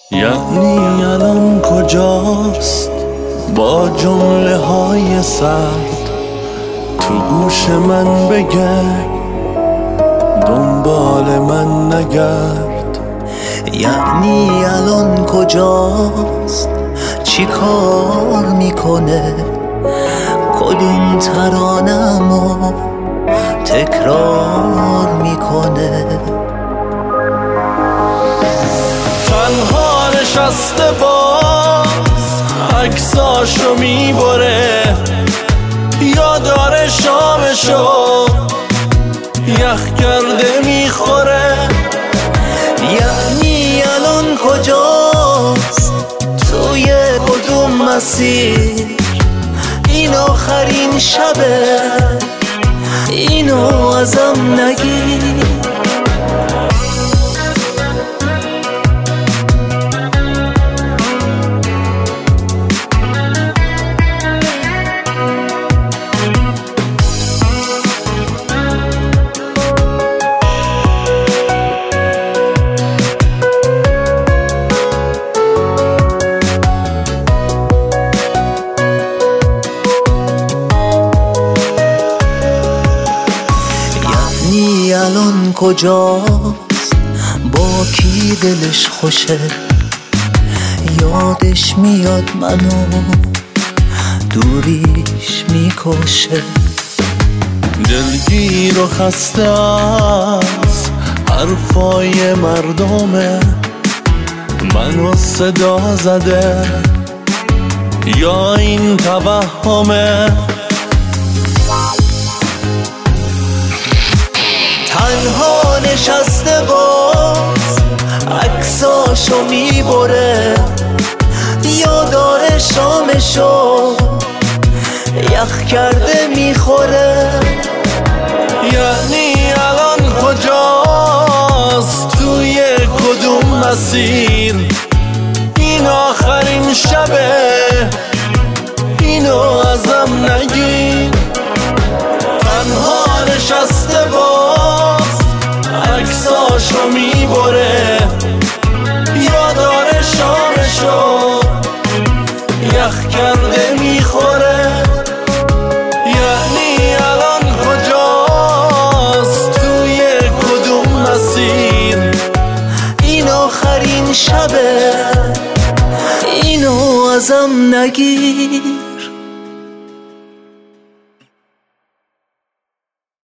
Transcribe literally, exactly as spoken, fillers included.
یعنی الان کجاست با جمله های سرد تو گوش من بگه دنبال من نگرد. یعنی الان کجاست چی کار میکنه کدوم ترانمو تکرار میکنه. تنها نشسته باز عکساشو میبره یا داره شامشو یخ کرده میخوره. یعنی الان کجاست توی کدوم مسیر این آخرین شبه اینو ازم نگیر. یعنی الان کجاست با کی دلش خوشه یادش میاد منو دوریش میکشه. دلگیر و خسته از حرفای مردمه منو صدا زده یا این توهمه. تنها نشسته باز عکساشو میبره یا داره شامشو یخ کرده میخوره. یعنی الان کجاست توی کدوم مسیر این آخرین شبه اینو ازم نگیر. تنها نشسته باز عکساشو میبره یا داره شامشو یخ کرده میخوره. یعنی الان کجاست توی کدوم مسیر این آخرین شبه اینو ازم نگیر.